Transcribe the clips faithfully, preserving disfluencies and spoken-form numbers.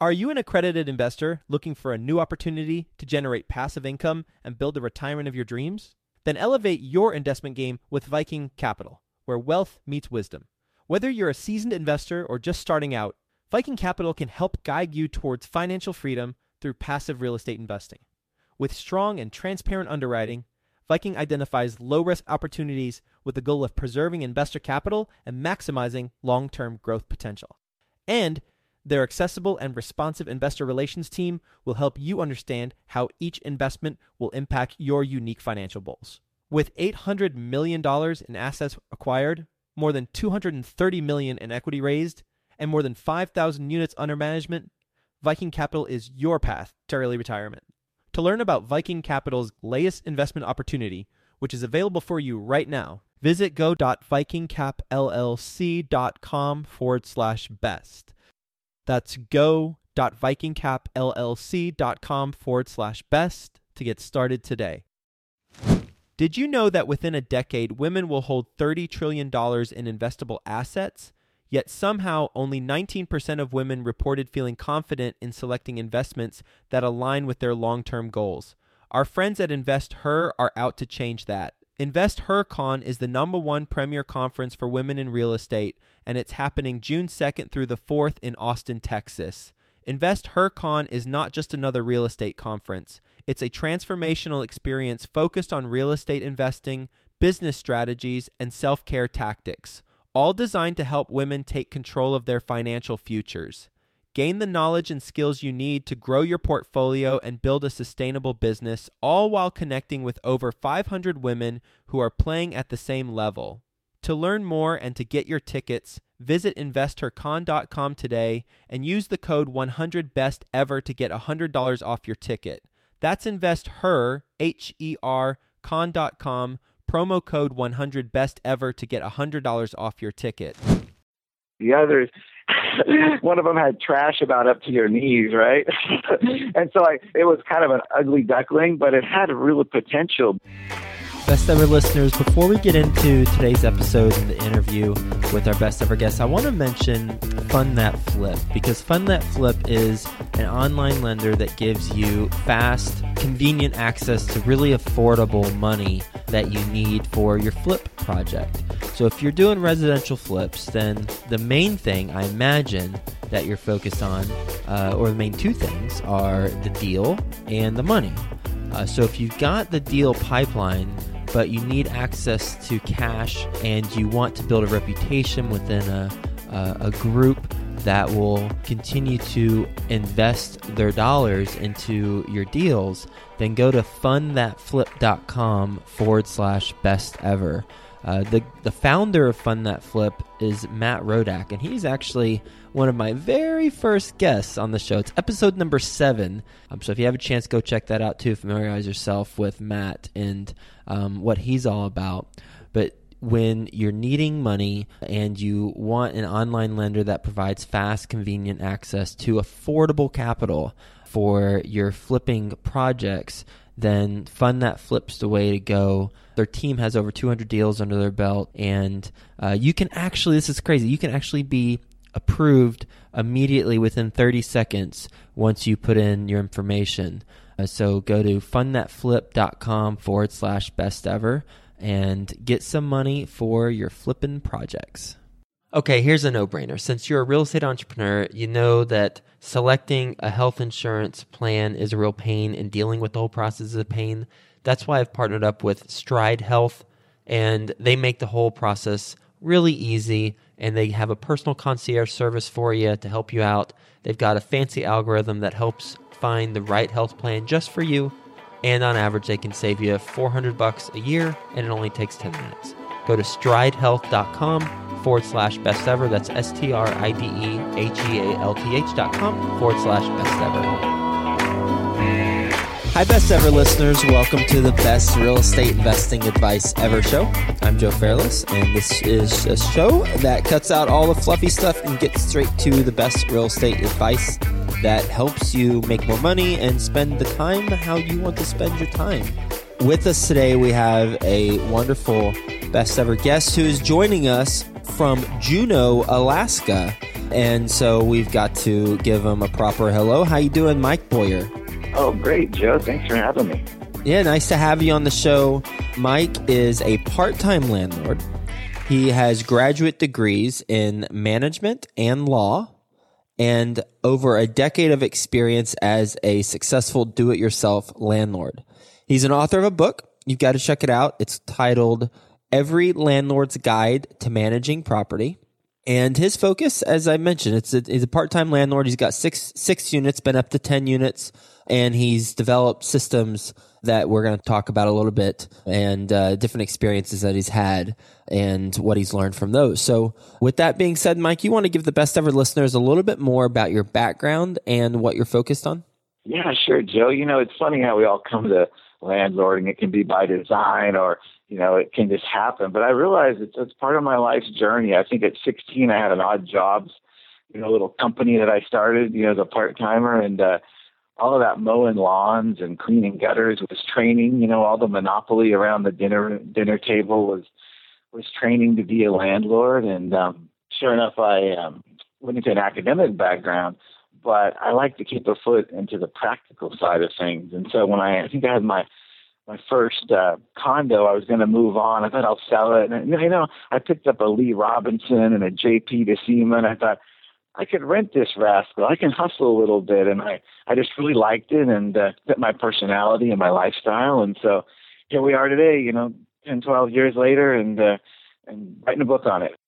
Are you an accredited investor looking for a new opportunity to generate passive income and build the retirement of your dreams? Then elevate your investment game with Viking Capital, where wealth meets wisdom. Whether you're a seasoned investor or just starting out, Viking Capital can help guide you towards financial freedom through passive real estate investing. With strong and transparent underwriting, Viking identifies low-risk opportunities with the goal of preserving investor capital and maximizing long-term growth potential. And their accessible and responsive investor relations team will help you understand how each investment will impact your unique financial goals. With eight hundred million dollars in assets acquired, more than two hundred thirty million dollars in equity raised, and more than five thousand units under management, Viking Capital is your path to early retirement. To learn about Viking Capital's latest investment opportunity, which is available for you right now, visit go.vikingcapllc.com forward slash best. That's go.vikingcapllc.com forward slash best to get started today. Did you know that within a decade, women will hold thirty trillion dollars in investable assets? Yet somehow only nineteen percent of women reported feeling confident in selecting investments that align with their long-term goals. Our friends at InvestHer are out to change that. InvestHerCon is the number one premier conference for women in real estate, and it's happening June second through the fourth in Austin, Texas. InvestHerCon is not just another real estate conference. It's a transformational experience focused on real estate investing, business strategies, and self-care tactics, all designed to help women take control of their financial futures. Gain the knowledge and skills you need to grow your portfolio and build a sustainable business, all while connecting with over five hundred women who are playing at the same level. To learn more and to get your tickets, visit investor con dot com today and use the code one hundred best ever to get one hundred dollars off your ticket. That's InvestHer, H E R, con dot com, promo code one hundred best ever to get one hundred dollars off your ticket. The others, one of them had trash about up to your knees, right? And so I, it was kind of an ugly duckling, but it had a real potential. Best ever listeners, before we get into today's episode and the interview with our best ever guest, I want to mention Fund That Flip, because Fund That Flip is an online lender that gives you fast, convenient access to really affordable money that you need for your flip project. So if you're doing residential flips, then the main thing I imagine that you're focused on, uh, or the main two things, are the deal and the money. Uh, so if you've got the deal pipeline, but you need access to cash and you want to build a reputation within a, a, a group that will continue to invest their dollars into your deals, then go to fundthatflip.com forward slash best ever. Uh, the, the founder of Fund That Flip is Matt Rodak, and he's actually one of my very first guests on the show. It's episode number seven. Um, so if you have a chance, go check that out too. Familiarize yourself with Matt and um, what he's all about. But when you're needing money and you want an online lender that provides fast, convenient access to affordable capital for your flipping projects, then Fund That Flip's the way to go. Their team has over two hundred deals under their belt, and uh, you can actually, this is crazy, you can actually be approved immediately within thirty seconds once you put in your information. Uh, so go to fundthatflip.com forward slash best ever and get some money for your flipping projects. Okay, here's a no-brainer. Since you're a real estate entrepreneur, you know that selecting a health insurance plan is a real pain, and dealing with the whole process is a pain. That's why I've partnered up with Stride Health, and they make the whole process really easy, and they have a personal concierge service for you to help you out. They've got a fancy algorithm that helps find the right health plan just for you, and on average, they can save you four hundred bucks a year, and it only takes ten minutes. Go to stridehealth.com forward slash best ever. That's S-T-R-I-D-E-H-E-A-L-T-H dot com forward slash best ever. Hi, best ever listeners. Welcome to the best real estate investing advice ever show. I'm Joe Fairless, and this is a show that cuts out all the fluffy stuff and gets straight to the best real estate advice that helps you make more money and spend the time how you want to spend your time. With us today, we have a wonderful best ever guest who is joining us from Juneau, Alaska. And so we've got to give him a proper hello. How you doing, Mike Boyer? Oh, great, Joe. Thanks for having me. Yeah, nice to have you on the show. Mike is a part-time landlord. He has graduate degrees in management and law and over a decade of experience as a successful do-it-yourself landlord. He's an author of a book. You've got to check it out. It's titled Every Landlord's Guide to Managing Property. And his focus, as I mentioned, it's a, he's a part-time landlord. He's got six six units, been up to ten units, and he's developed systems that we're going to talk about a little bit and uh, different experiences that he's had and what he's learned from those. So with that being said, Mike, you want to give the best ever listeners a little bit more about your background and what you're focused on? Yeah, sure, Joe. You know, it's funny how we all come to landlording. It can be by design or, you know, it can just happen. But I realized it's, it's part of my life's journey. I think at sixteen, I had an odd jobs, you know, little company that I started, you know, as a part-timer. And uh, all of that mowing lawns and cleaning gutters was training. You know, all the monopoly around the dinner dinner table was was training to be a landlord. And um, sure enough, I um, went into an academic background, but I like to keep a foot into the practical side of things. And so when I, I think I had my my first uh, condo, I was going to move on. I thought I'll sell it. And, you know, I picked up a Lee Robinson and a J P DeSima, and I thought, I could rent this rascal. I can hustle a little bit. And I, I just really liked it and uh, fit my personality and my lifestyle. And so here we are today, you know, ten, twelve years later, and uh, and writing a book on it.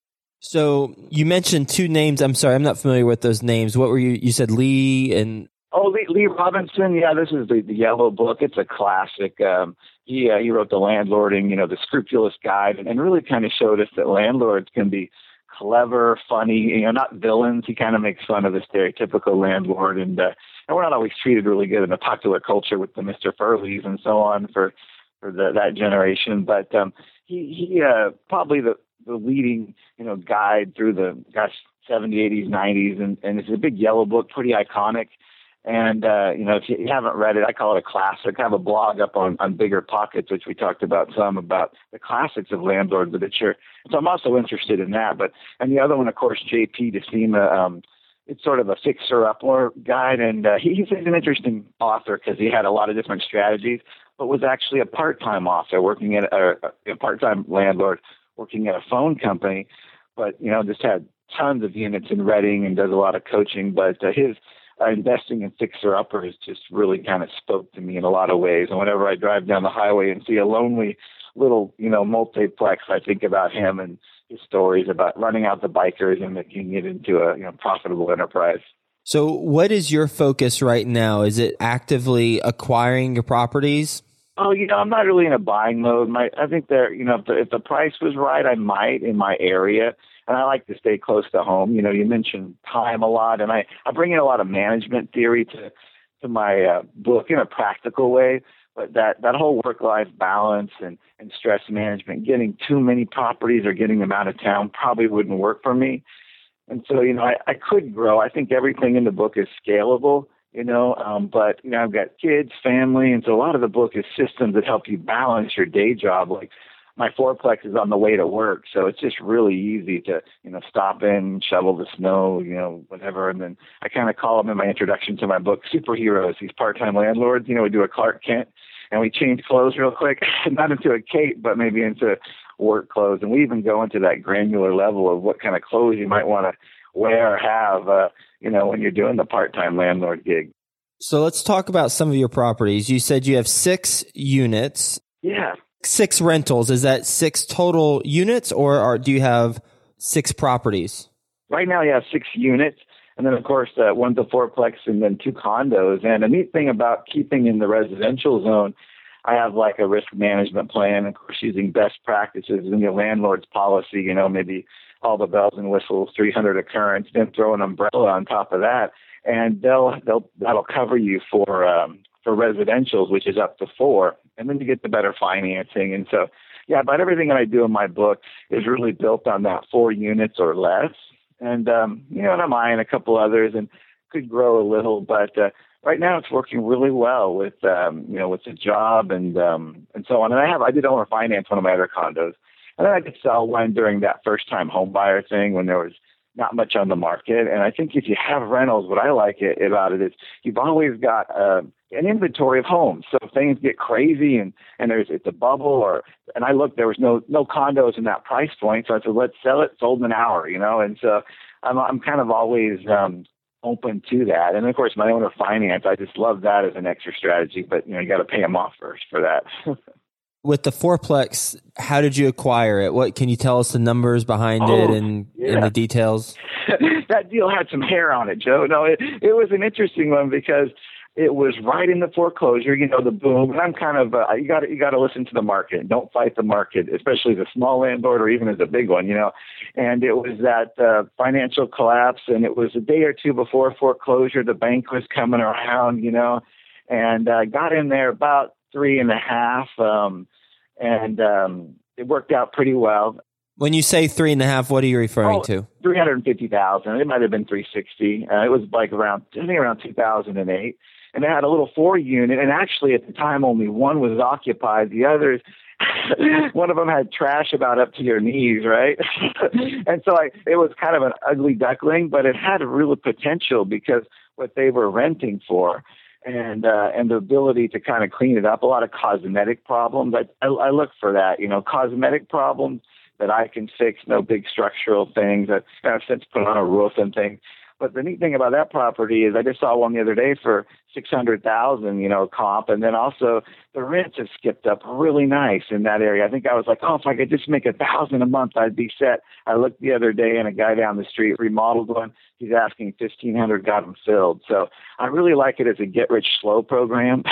So you mentioned two names. I'm sorry, I'm not familiar with those names. What were you, you said Lee and... Oh, Lee, Lee Robinson. Yeah, this is the, the yellow book. It's a classic. Um, he, uh, he wrote The Landlording, you know, the scrupulous guide, and, and really kind of showed us that landlords can be clever, funny, you know, not villains. He kind of makes fun of the stereotypical landlord, and uh, and we're not always treated really good in the popular culture with the Mister Furleys and so on for for the, that generation. But um, he he uh, probably the the leading, you know, guide through the gosh seventies, eighties, nineties, and and it's a big yellow book, pretty iconic. And, uh, you know, if you haven't read it, I call it a classic. I have a blog up on, on Bigger Pockets, which we talked about some, about the classics of landlord literature. So I'm also interested in that. But, and the other one, of course, J P DeSima, um, it's sort of a fixer-upper guide. And uh, he, he's an interesting author because he had a lot of different strategies, but was actually a part-time author working at a, a part-time landlord working at a phone company. But, you know, just had tons of units in Reading and does a lot of coaching. But uh, his Uh, investing in fixer-uppers just really kind of spoke to me in a lot of ways. And whenever I drive down the highway and see a lonely little, you know, multiplex, I think about him and his stories about running out the bikers and making it into a, you know, profitable enterprise. So what is your focus right now? Is it actively acquiring your properties? Oh, you know, I'm not really in a buying mode. My, I think there, you know, if the, if the price was right, I might in my area. And I like to stay close to home. You know, you mentioned time a lot, and I, I bring in a lot of management theory to to my uh, book in a practical way. But that, that whole work-life balance and, and stress management, getting too many properties or getting them out of town probably wouldn't work for me. And so, you know, I, I could grow. I think everything in the book is scalable, you know, um, but, you know, I've got kids, family, and so a lot of the book is systems that help you balance your day job. Like, my fourplex is on the way to work, so it's just really easy to, you know, stop in, shovel the snow, you know, whatever. And then I kind of call them in my introduction to my book superheroes, these part-time landlords. You know, we do a Clark Kent, and we change clothes real quick, not into a cape, but maybe into work clothes. And we even go into that granular level of what kind of clothes you might want to wear or have, uh, you know, when you're doing the part-time landlord gig. So let's talk about some of your properties. You said you have six units. Yeah. Six rentals. Is that six total units, or are, do you have six properties? Right now, you have six units. And then, of course, uh, one's a fourplex and then two condos. And the neat thing about keeping in the residential zone, I have like a risk management plan, of course, using best practices in your landlord's policy, you know, maybe all the bells and whistles, three hundred occurrence, then throw an umbrella on top of that. And they'll, they'll, that'll cover you for, um, for residentials, which is up to four. And then you get the better financing. And so, yeah, but everything that I do in my book is really built on that four units or less. And, um, you know, and I'm eyeing a couple others and could grow a little, but uh, right now it's working really well with, um, you know, with the job and um, and so on. And I have, I did owner finance one of my other condos. And then I did sell one during that first time home buyer thing when there was not much on the market. And I think if you have rentals, what I like it, about it is you've always got uh, an inventory of homes. So if things get crazy and, and there's it's a bubble, or and I looked, there was no no condos in that price point. So I said, let's sell it, sold in an hour, you know. And so I'm I'm kind of always um, open to that. And of course, my owner finance, I just love that as an extra strategy. But you know, you got to pay them off first for that. With the fourplex, how did you acquire it? What can you tell us the numbers behind oh, it and, yeah. and the details? That deal had some hair on it, Joe. No, it, it was an interesting one because it was right in the foreclosure, you know, the boom. And I'm kind of, uh, you got you got to listen to the market. Don't fight the market, especially the small landlord or even as a big one, you know. And it was that uh, financial collapse, and it was a day or two before foreclosure. The bank was coming around, you know, and I uh, got in there about three and a half. Um, and um, it worked out pretty well. When you say three and a half, what are you referring oh, to? three hundred fifty thousand. It might have been three hundred sixty. Uh, it was like around, I think around two thousand eight. And it had a little four unit. And actually at the time, only one was occupied. The others, one of them had trash about up to your knees, right? And so I, it was kind of an ugly duckling, but it had a real potential because what they were renting for. And uh, and the ability to kind of clean it up, a lot of cosmetic problems. I, I, I look for that, you know, cosmetic problems that I can fix, no big structural things that I've since put on a roof and things. But the neat thing about that property is I just saw one the other day for six hundred thousand, you know, comp. And then also the rents have skipped up really nice in that area. I think I was like, oh, if I could just make a thousand a month, I'd be set. I looked the other day and a guy down the street remodeled one. He's asking fifteen hundred, got him filled. So I really like it as a get rich slow program.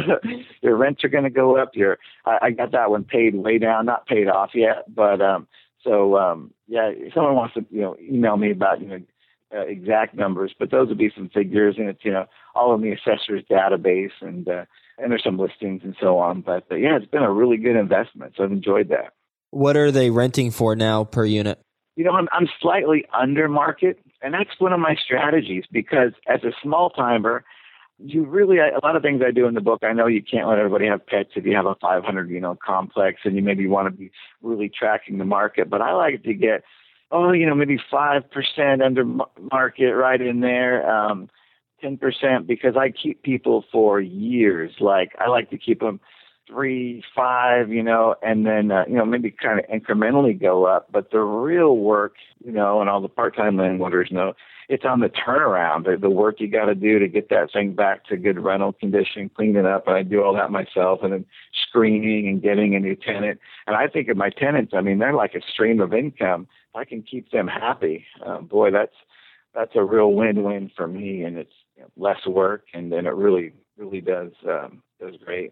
Your rents are going to go up. Your, I, I got that one paid way down, not paid off yet. But um, so, um, yeah, if someone wants to, you know, email me about, you know, Uh, exact numbers, but those would be some figures, and it's, you know, all in the assessor's database, and uh, and there's some listings and so on. But uh, yeah, it's been a really good investment, so I've enjoyed that. What are they renting for now per unit? You know, I'm I'm slightly under market, and that's one of my strategies because as a small timer, you really a lot of things I do in the book. I know you can't let everybody have pets if you have a five hundred, you know, complex, and you maybe want to be really tracking the market. But I like to get oh, you know, maybe five percent under market right in there, um, ten percent, because I keep people for years. Like, I like to keep them three, five, you know, and then, uh, you know, maybe kind of incrementally go up. But the real work, you know, and all the part-time landlords know, it's on the turnaround, the, the work you got to do to get that thing back to good rental condition, clean it up. And I do all that myself, and then screening and getting a new tenant. And I think of my tenants, I mean, they're like a stream of income. If I can keep them happy, uh, boy, that's that's a real win-win for me. And it's, you know, less work, and then it really, really does um, does great.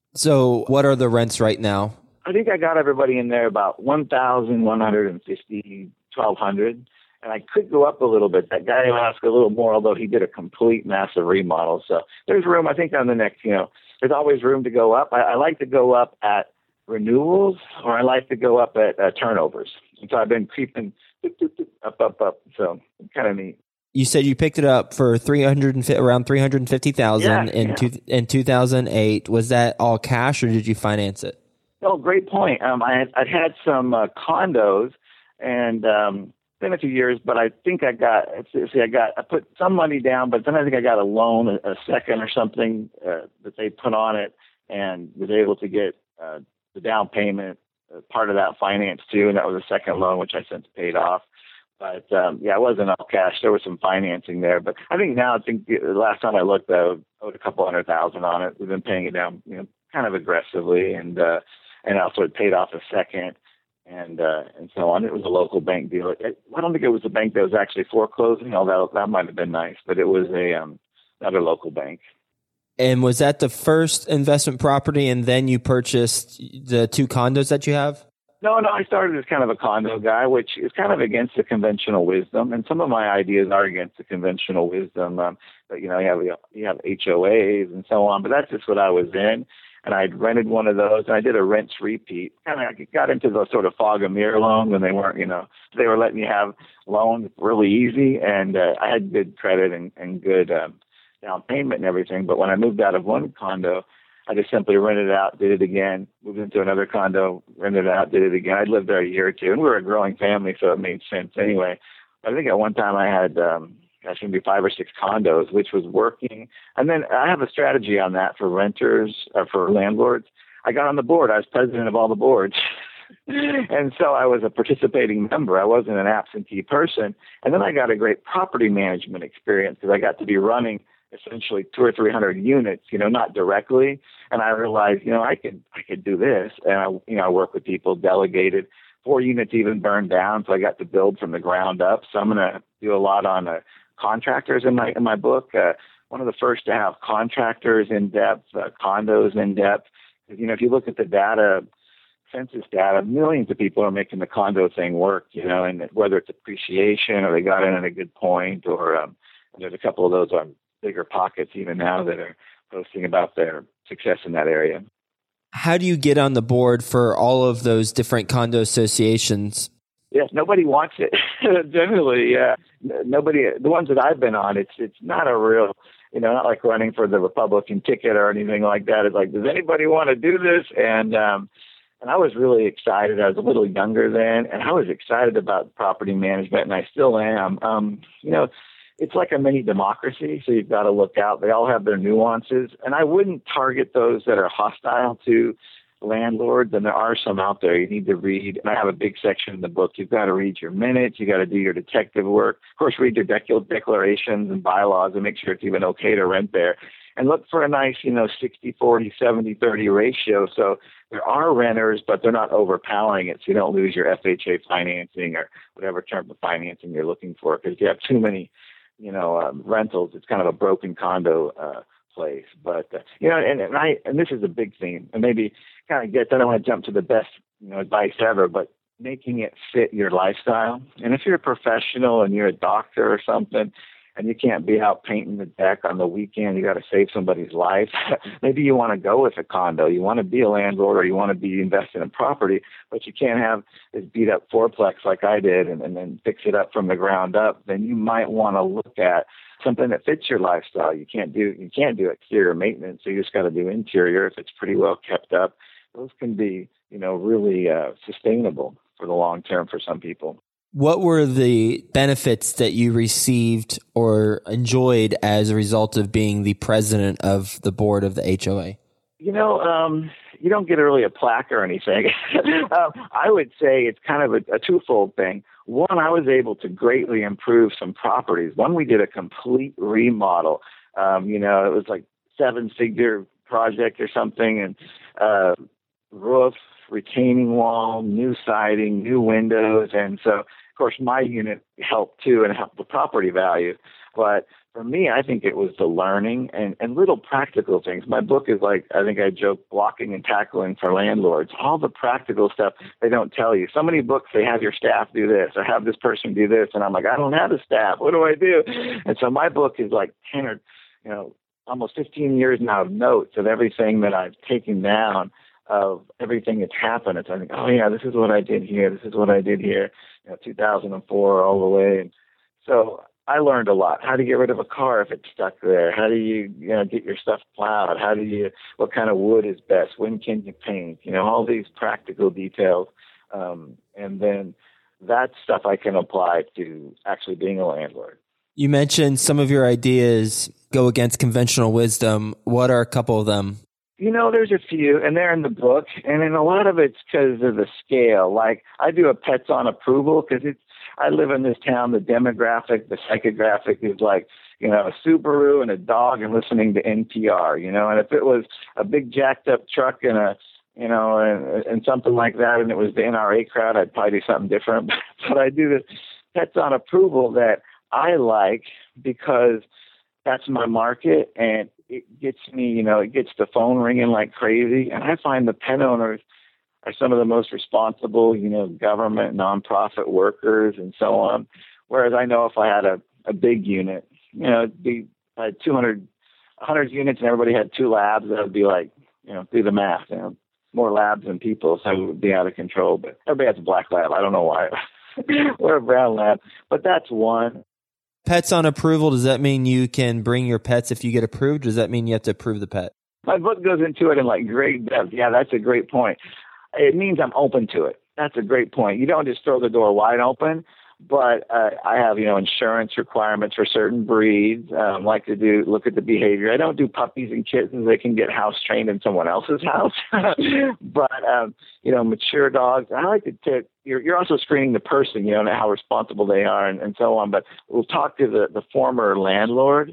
So what are the rents right now? I think I got everybody in there about one thousand one hundred fifty, twelve hundred. And I could go up a little bit. That guy will ask a little more, although he did a complete massive remodel. So there's room, I think, on the next, you know, there's always room to go up. I, I like to go up at renewals, or I like to go up at uh, turnovers. And so I've been creeping up, up, up. So kind of neat. You said you picked it up for three hundred around three hundred fifty thousand yeah, in yeah. two, in two thousand eight. Was that all cash, or did you finance it? Oh, great point. Um, I had, I'd had some uh, condos, and um, been a few years, but I think I got, see, I got, I put some money down, but then I think I got a loan, a, a second or something uh, that they put on it, and was able to get uh, the down payment, uh, part of that finance too, and that was a second loan, which I since paid off. But um, yeah, it wasn't all cash. There was some financing there, but I think now, I think the last time I looked, I owed a couple hundred thousand on it. We've been paying it down, you know, kind of aggressively, and uh, and also it paid off a second. And uh, and so on. It was a local bank deal. It, I don't think it was a bank that was actually foreclosing, although that might have been nice. But it was a um, another local bank. And was that the first investment property, and then you purchased the two condos that you have? No, no. I started as kind of a condo guy, which is kind of against the conventional wisdom. And some of my ideas are against the conventional wisdom. Um, but, you know, you have, you have H O As and so on. But that's just what I was in. And I'd rented one of those, and I did a rents repeat. Kind of got into the sort of fog and mirror loan when they weren't, you know, they were letting you have loans really easy. And uh, I had good credit and, and good um, down payment and everything. But when I moved out of one condo, I just simply rented it out, did it again, moved into another condo, rented it out, did it again. I'd lived there a year or two, and we were a growing family, so it made sense anyway. I think at one time I had, um, gosh, maybe five or six condos, which was working. And then I have a strategy on that for renters, or for landlords. I got on the board. I was president of all the boards. And so I was a participating member. I wasn't an absentee person. And then I got a great property management experience because I got to be running essentially two or three hundred units, you know, not directly. And I realized, you know, I could, I could do this. And I, you know, I work with people, delegated. Four units even burned down, so I got to build from the ground up. So I'm going to do a lot on uh, contractors in my in my book. Uh, one of the first to have contractors in depth, uh, condos in depth. You know, if you look at the data, census data, millions of people are making the condo thing work. You know, and whether it's appreciation or they got in at a good point, or um, there's a couple of those on bigger pockets even now that are posting about their success in that area. How do you get on the board for all of those different condo associations? Yes, nobody wants it. Generally, yeah. Nobody, the ones that I've been on, it's it's not a real, you know, not like running for the Republican ticket or anything like that. It's like, does anybody want to do this? And um, and I was really excited. I was a little younger then, and I was excited about property management, and I still am. Um, you know, it's like a mini democracy, so you've got to look out. They all have their nuances, and I wouldn't target those that are hostile to landlords, and there are some out there you need to read. And I have a big section in the book. You've got to read your minutes. You got to do your detective work. Of course, read your dec- declarations and bylaws and make sure it's even okay to rent there. And look for a nice, you know, sixty forty, seventy thirty ratio. So there are renters, but they're not overpowering it, so you don't lose your F H A financing or whatever term of financing you're looking for. Because if you have too many you know, um, rentals, it's kind of a broken condo uh, place. But, uh, you know, and, and I, and this is a big theme, and maybe kind of gets, I don't want to jump to the best, you know, advice ever, but making it fit your lifestyle. And if you're a professional and you're a doctor or something, and you can't be out painting the deck on the weekend, you got to save somebody's life. Maybe you want to go with a condo. You want to be a landlord, or you want to be invested in property, but you can't have this beat up fourplex like I did and, and then fix it up from the ground up. Then you might want to look at something that fits your lifestyle. You can't do you can't do exterior maintenance, so you just got to do interior if it's pretty well kept up. Those can be, you know, really uh, sustainable for the long term for some people. What were the benefits that you received or enjoyed as a result of being the president of the board of the H O A? You know, um, you don't get really a plaque or anything. um, I would say it's kind of a, a twofold thing. One, I was able to greatly improve some properties. One, we did a complete remodel. Um, you know, it was like seven-figure project or something, and uh, roof, retaining wall, new siding, new windows, and so of course, my unit helped too and helped the property value. But for me, I think it was the learning and, and little practical things. My book is like, I think I joke, blocking and tackling for landlords. All the practical stuff they don't tell you. So many books, they have your staff do this or have this person do this. And I'm like, I don't have a staff. What do I do? And so my book is like ten or, you know, almost fifteen years now of notes of everything that I've taken down, of everything that's happened. It's I think, oh yeah, this is what I did here. This is what I did here. You know, two thousand four all the way. And so I learned a lot. How to get rid of a car if it's stuck there. How do you, you know, get your stuff plowed? How do you, what kind of wood is best? When can you paint? You know, all these practical details. Um, and then that stuff I can apply to actually being a landlord. You mentioned some of your ideas go against conventional wisdom. What are a couple of them? You know, there's a few, and they're in the book, and then a lot of it's because of the scale. Like, I do a pets on approval because it's, I live in this town, the demographic, the psychographic is like, you know, a Subaru and a dog and listening to N P R, you know, and if it was a big jacked up truck and a, you know, and, and something like that, and it was the N R A crowd, I'd probably do something different. But I do this pets on approval that I like because that's my market, and it gets me, you know, it gets the phone ringing like crazy. And I find the pet owners are some of the most responsible, you know, government, nonprofit workers and so on. Whereas I know if I had a, a big unit, you know, it'd be, I had two hundred, one hundred units and everybody had two labs, that would be like, you know, do the math, you know, more labs than people, so it would be out of control. But everybody has a black lab. I don't know why. Or a brown lab. But that's one. Pets on approval, does that mean you can bring your pets if you get approved? Does that mean you have to approve the pet? My book goes into it in like great depth. Yeah, that's a great point. It means I'm open to it. That's a great point. You don't just throw the door wide open, But uh, I have, you know, insurance requirements for certain breeds. Um, like to do look at the behavior. I don't do puppies and kittens. They can get house trained in someone else's house. But um, you know, mature dogs. I like to take. You're, you're also screening the person, you know, and how responsible they are, and, and so on. But we'll talk to the the former landlord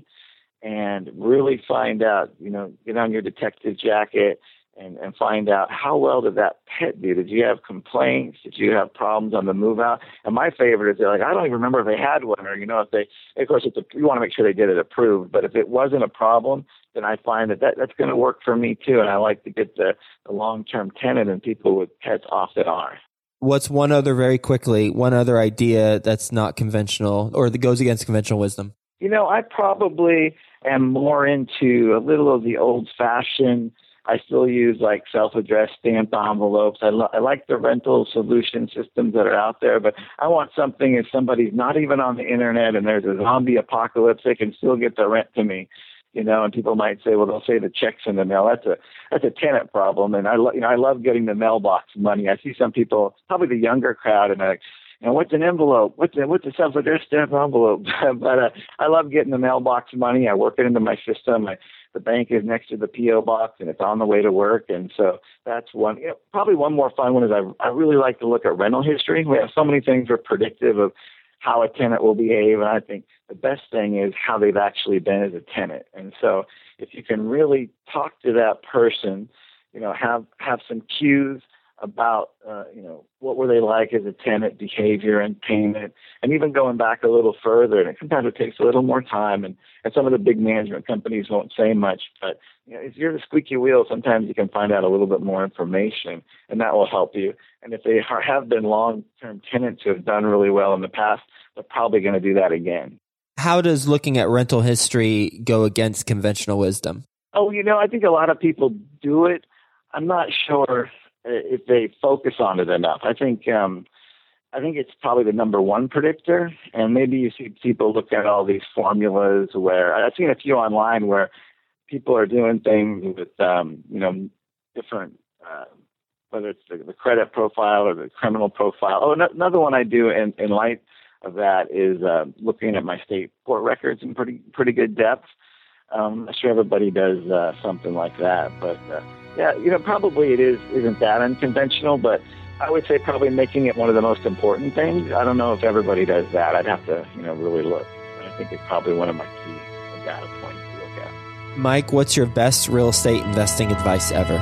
and really find out. You know, get on your detective jacket. And, and find out how well did that pet do? Did you have complaints? Did you have problems on the move out? And my favorite is they're like, I don't even remember if they had one, or, you know, if they, of course, it's a, you want to make sure they did it approved. But if it wasn't a problem, then I find that, that that's going to work for me too. And I like to get the, the long-term tenant and people with pets off that are. What's one other, very quickly, one other idea that's not conventional or that goes against conventional wisdom? You know, I probably am more into a little of the old-fashioned. I still use like self-addressed stamped envelopes. I, lo- I like the rental solution systems that are out there, but I want something if somebody's not even on the internet and there's a zombie apocalypse, they can still get the rent to me, you know. And people might say, well, they'll say the check's in the mail. That's a that's a tenant problem, and I lo- you know I love getting the mailbox money. I see some people, probably the younger crowd, and they're like, you know, what's an envelope? What's a, what's a self-addressed stamped envelope? But uh, I love getting the mailbox money. I work it into my system. I, the bank is next to the P O box, and it's on the way to work. And so that's one. You know, probably one more fun one is I I really like to look at rental history. We have so many things that are predictive of how a tenant will behave, and I think the best thing is how they've actually been as a tenant. And so if you can really talk to that person, you know, have have some cues about, uh, you know, what were they like as a tenant, behavior and payment, and even going back a little further. And sometimes it takes a little more time, and, and some of the big management companies won't say much. But you know, if you're the squeaky wheel, sometimes you can find out a little bit more information, and that will help you. And if they are, have been long-term tenants who have done really well in the past, they're probably going to do that again. How does looking at rental history go against conventional wisdom? Oh, you know, I think a lot of people do it. I'm not sure if they focus on it enough. I think um, I think it's probably the number one predictor. And maybe you see people look at all these formulas where I've seen a few online where people are doing things with um, you know different uh, whether it's the, the credit profile or the criminal profile. Oh, no, another one I do in, in light of that is uh, looking at my state court records in pretty pretty good depth. Um, I'm not sure everybody does uh, something like that, but. Uh, Yeah, you know, probably it is, isn't that unconventional, but I would say probably making it one of the most important things. I don't know if everybody does that. I'd have to, you know, really look. But I think it's probably one of my key data points to look at. Mike, what's your best real estate investing advice ever?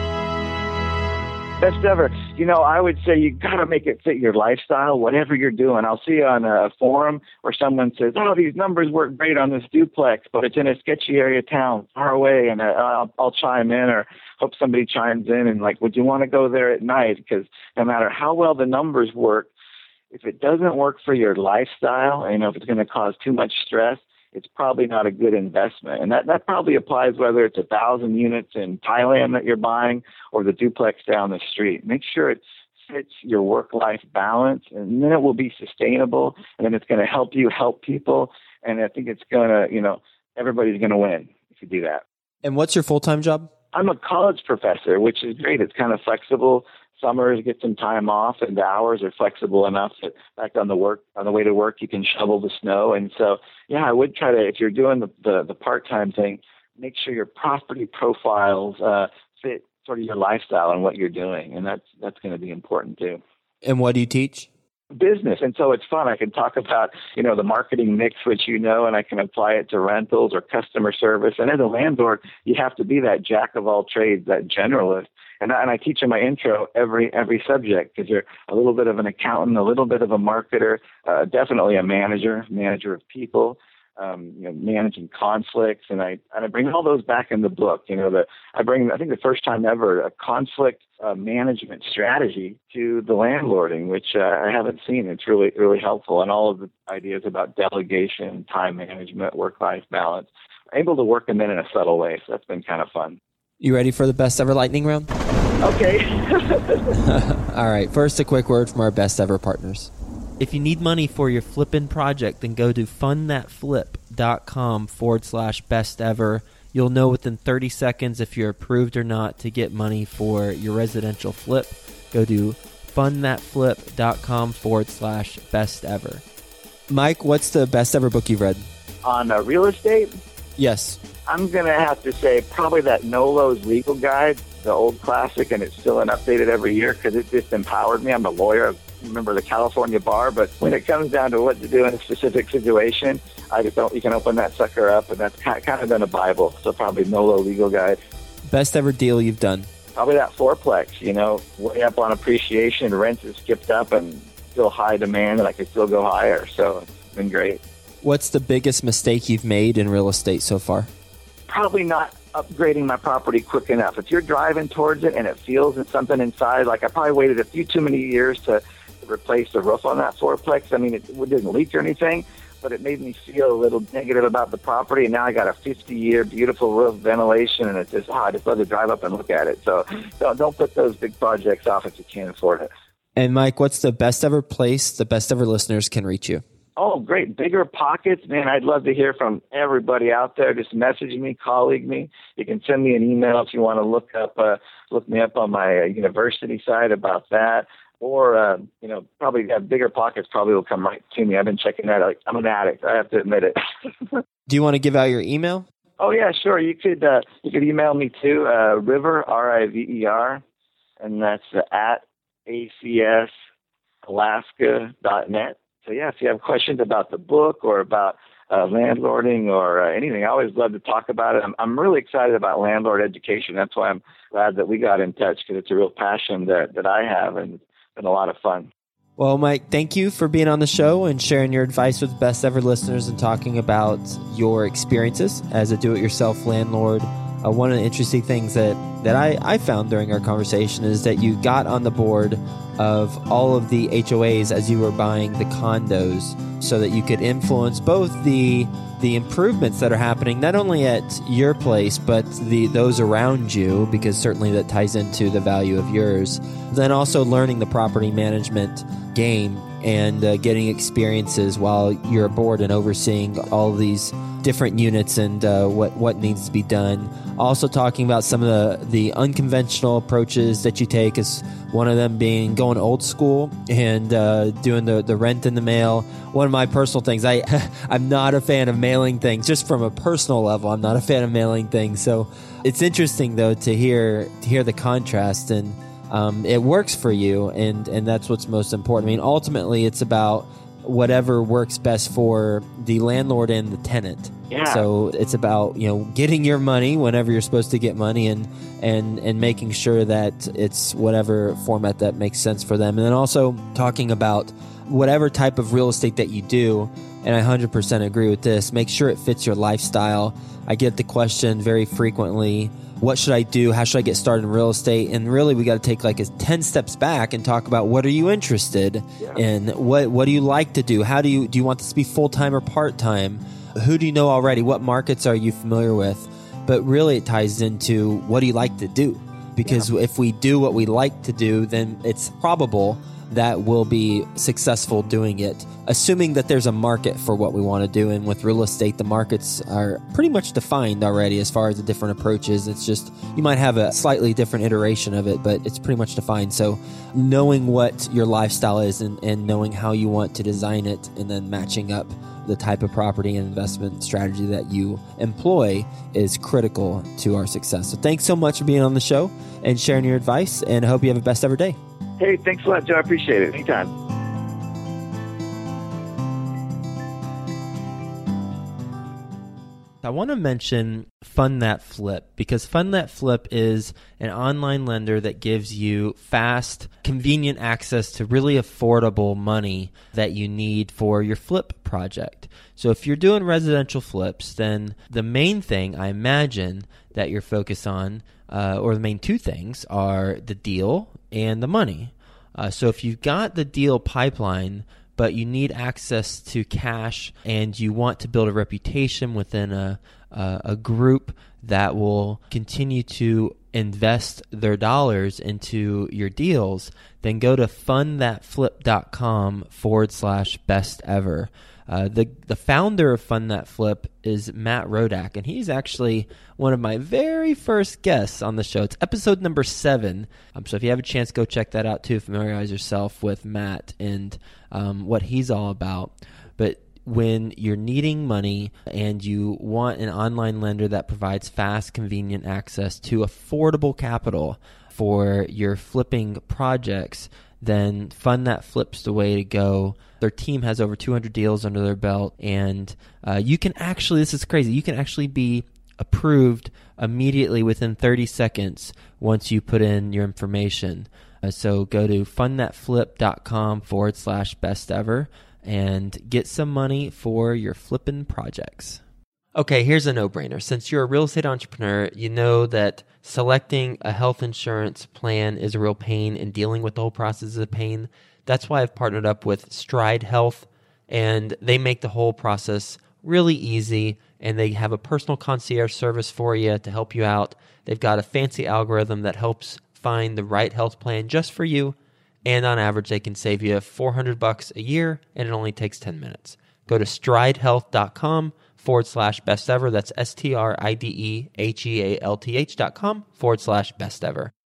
Best ever. You know, I would say you got to make it fit your lifestyle, whatever you're doing. I'll see on a forum where someone says, oh, these numbers work great on this duplex, but it's in a sketchy area of town, far away, and I'll, I'll chime in or hope somebody chimes in and like, would you want to go there at night? Because no matter how well the numbers work, if it doesn't work for your lifestyle, you know, if it's going to cause too much stress, it's probably not a good investment. And that, that probably applies whether it's a thousand units in Thailand that you're buying or the duplex down the street. Make sure it fits your work-life balance, and then it will be sustainable, and then it's going to help you help people. And I think it's going to, you know, everybody's going to win if you do that. And what's your full-time job? I'm a college professor, which is great. It's kind of flexible. Summers, get some time off, and the hours are flexible enough that back on the work on the way to work, you can shovel the snow. And so, yeah, I would try to, if you're doing the the, the part-time thing, make sure your property profiles uh, fit sort of your lifestyle and what you're doing, and that's that's going to be important too. And what do you teach? Business. And so it's fun. I can talk about, you know, the marketing mix, which you know, and I can apply it to rentals or customer service. And as a landlord, you have to be that jack of all trades, that generalist. And I, and I teach in my intro every every subject because you're a little bit of an accountant, a little bit of a marketer, uh, definitely a manager, manager of people, um, you know, managing conflicts. And I and I bring all those back in the book. You know, the I bring, I think the first time ever, a conflict uh, management strategy to the landlording, which uh, I haven't seen. It's really, really helpful. And all of the ideas about delegation, time management, work-life balance, I'm able to work them in in a subtle way. So that's been kind of fun. You ready for the best ever lightning round? Okay. All right. First, a quick word from our best ever partners. If you need money for your flipping project, then go to fundthatflip.com forward slash best ever. You'll know within thirty seconds if you're approved or not to get money for your residential flip. Go to fundthatflip.com forward slash best ever. Mike, what's the best ever book you've read? On uh, real estate? Yes. I'm going to have to say probably that Nolo's Legal Guide, the old classic, and it's still an updated every year because it just empowered me. I'm a lawyer. I remember the California bar, but when it comes down to what to do in a specific situation, I just don't, you can open that sucker up, and that's kind of, kind of been a Bible. So probably Nolo Legal Guide. Best ever deal you've done? Probably that fourplex, you know, way up on appreciation, rents have skipped up and still high demand, and I could still go higher. So it's been great. What's the biggest mistake you've made in real estate so far? Probably not upgrading my property quick enough. If you're driving towards it and it feels there's something inside, like I probably waited a few too many years to, to replace the roof on that fourplex. I mean, it, it didn't leak or anything, but it made me feel a little negative about the property. And now I got a fifty-year beautiful roof, ventilation, and it's just, oh, I just love to drive up and look at it. So don't, don't put those big projects off if you can't afford it. And Mike, what's the best ever place the best ever listeners can reach you? Oh, great. Bigger Pockets. Man, I'd love to hear from everybody out there. Just message me, colleague me. You can send me an email if you want to look up, uh, look me up on my uh, university site about that. Or, uh, you know, probably have Bigger Pockets probably will come right to me. I've been checking that out. Like, I'm an addict. I have to admit it. Do you want to give out your email? Oh, yeah, sure. You could, uh, you could email me too, uh, River, R I V E R, and that's uh, at A C S Alaska dot net. So, yeah, if you have questions about the book or about uh, landlording or uh, anything, I always love to talk about it. I'm, I'm really excited about landlord education. That's why I'm glad that we got in touch, because it's a real passion that, that I have, and it's been a lot of fun. Well, Mike, thank you for being on the show and sharing your advice with best ever listeners and talking about your experiences as a do-it-yourself landlord. Uh, one of the interesting things that, that I, I found during our conversation is that you got on the board of all of the H O As as you were buying the condos so that you could influence both the the improvements that are happening not only at your place but the those around you, because certainly that ties into the value of yours. Then also learning the property management game and uh, getting experiences while you're aboard and overseeing all of these different units and uh, what, what needs to be done. Also talking about some of the, the unconventional approaches that you take, is one of them being going old school and uh, doing the, the rent in the mail. One of my personal things, I, I'm not a fan of mailing things, just from a personal level. I'm not a fan of mailing things. So it's interesting, though, to hear to hear the contrast, and um, it works for you, and, and that's what's most important. I mean, ultimately, it's about whatever works best for the landlord and the tenant. Yeah. So it's about, you know, getting your money whenever you're supposed to get money, and and and making sure that it's whatever format that makes sense for them. And then also talking about whatever type of real estate that you do, and I one hundred percent agree with this, make sure it fits your lifestyle. I get the question very frequently, what should I do? How should I get started in real estate? And really, we got to take like a ten steps back and talk about, what are you interested yeah. in? What what do you like to do? How do you do you want this to be full-time or part-time? Who do you know already? What markets are you familiar with? But really, it ties into, what do you like to do? Because yeah. if we do what we like to do, then it's probable that we'll be successful doing it, assuming that there's a market for what we want to do. And with real estate, the markets are pretty much defined already as far as the different approaches. It's just, you might have a slightly different iteration of it, but it's pretty much defined. So knowing what your lifestyle is, and, and knowing how you want to design it, and then matching up the type of property and investment strategy that you employ is critical to our success. So thanks so much for being on the show and sharing your advice, and I hope you have a best ever day. Hey, thanks a lot, Joe. I appreciate it. Anytime. I want to mention Fund That Flip, because Fund That Flip is an online lender that gives you fast, convenient access to really affordable money that you need for your flip project. So if you're doing residential flips, then the main thing I imagine that you're focused on, uh, or the main two things, are the deal and the money. Uh, so if you've got the deal pipeline, but you need access to cash, and you want to build a reputation within a, a, a group that will continue to invest their dollars into your deals, then go to fundthatflip.com forward slash best ever. Uh, the the founder of Fund That Flip is Matt Rodak, and he's actually one of my very first guests on the show. It's episode number seven. Um, so if you have a chance, go check that out too. Familiarize yourself with Matt and um, what he's all about. But when you're needing money and you want an online lender that provides fast, convenient access to affordable capital for your flipping projects, then Fund That Flip's the way to go. Their team has over two hundred deals under their belt, and uh, you can actually, this is crazy, you can actually be approved immediately within thirty seconds once you put in your information. Uh, so go to fundthatflip.com forward slash best ever and get some money for your flipping projects. Okay, here's a no-brainer. Since you're a real estate entrepreneur, you know that selecting a health insurance plan is a real pain, and dealing with the whole process is a pain. That's why I've partnered up with Stride Health, and they make the whole process really easy, and they have a personal concierge service for you to help you out. They've got a fancy algorithm that helps find the right health plan just for you, and on average, they can save you four hundred bucks a year, and it only takes ten minutes. Go to stridehealth.com forward slash best ever. That's S T R I D E H E A L T H dot com forward slash best ever.